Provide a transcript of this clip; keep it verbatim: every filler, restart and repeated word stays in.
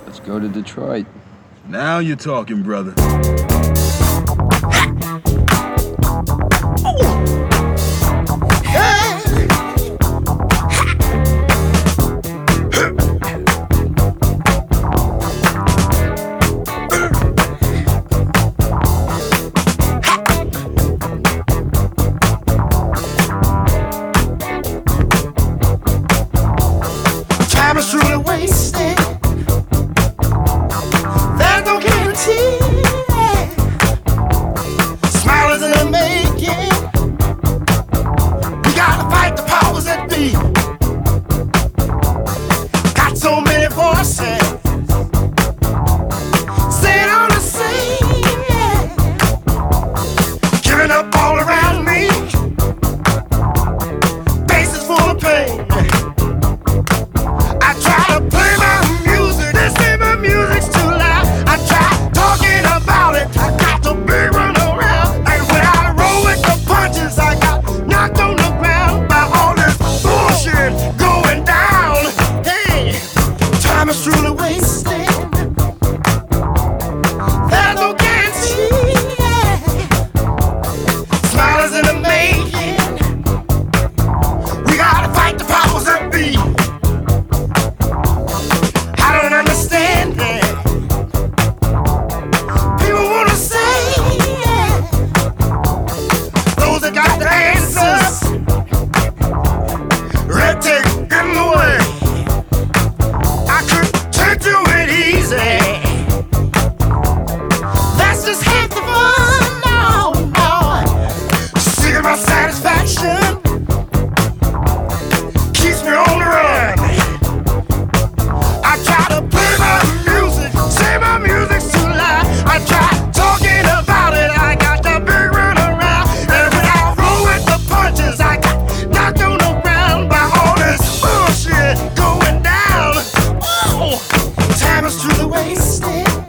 Let's go to Detroit. Now you're talking, brother. Time is truly wasted. There's no guarantee. Smile is in the making. We gotta fight the powers that be. Got so many voices saying all the same. Giving up all around me. Faces full of pain. I try to play my music, they say my music's too loud. I try talking about it, I got the big run around. And when I roll with the punches, I got knocked on the ground by all this bullshit going down. Hey, time is truly wasted. There's no guarantee. Smile is in the making. We gotta fight the powers that be. I don't understand it. People wanna say it. Those that got the answers, red tape in the way. I could turn to it easy. That's just half the fun. No, no. Seeking my satisfaction keeps me on the run. I try to play my music, say my music's too loud. I try talking about it, I got the big run around. And when I roll with the punches, I got knocked on the ground by all this bullshit going down. Ooh, time is truly wasted.